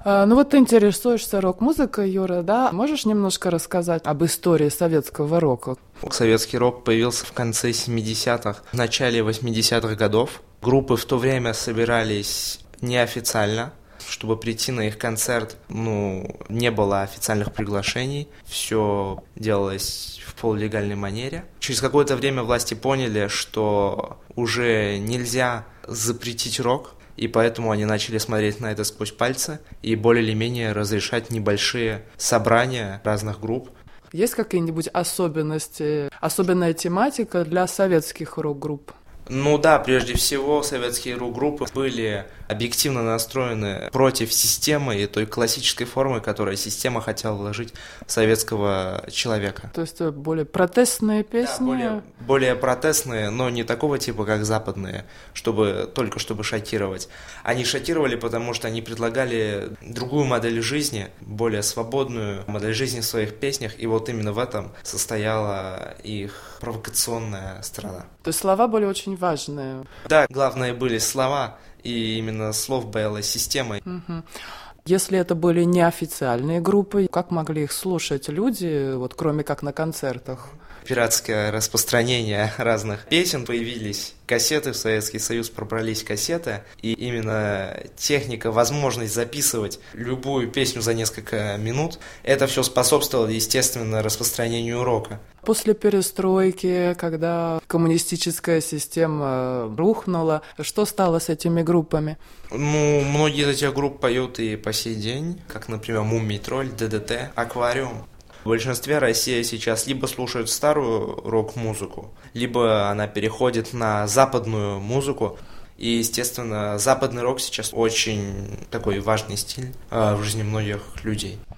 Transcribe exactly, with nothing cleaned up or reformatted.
А, ну вот ты интересуешься рок-музыкой, Юра, да? Можешь немножко рассказать об истории советского рока? Советский рок появился в конце семидесятых, в начале восьмидесятых годов. Группы в то время собирались неофициально. Чтобы прийти на их концерт, ну, не было официальных приглашений, все делалось в полулегальной манере. Через какое-то время власти поняли, что уже нельзя запретить рок, и поэтому они начали смотреть на это сквозь пальцы и более или менее разрешать небольшие собрания разных групп. Есть какие-нибудь особенности, особенная тематика для советских рок-групп? Ну да, прежде всего советские рок-группы были объективно настроены против системы и той классической формы, которую система хотела вложить в советского человека. То есть более протестные песни? Да, более, более протестные, но не такого типа, как западные, чтобы только чтобы шокировать. Они шокировали, потому что они предлагали другую модель жизни, более свободную модель жизни в своих песнях, и вот именно в этом состояла их провокационная сторона. То есть слова были очень важные. Да, главное были слова, и именно слов боялась система. Угу. Если это были неофициальные группы, как могли их слушать люди, вот кроме как на концертах? Пиратское распространение разных песен, появились кассеты, в Советский Союз пробрались кассеты, и именно техника, возможность записывать любую песню за несколько минут, это все способствовало, естественно, распространению рока. После перестройки, когда коммунистическая система рухнула, что стало с этими группами? Ну, многие из этих групп поют и по сей день, как, например, Мумий Тролль, ДДТ, Аквариум. В большинстве Россия сейчас либо слушает старую рок-музыку, либо она переходит на западную музыку. И, естественно, западный рок сейчас очень такой важный стиль в жизни многих людей.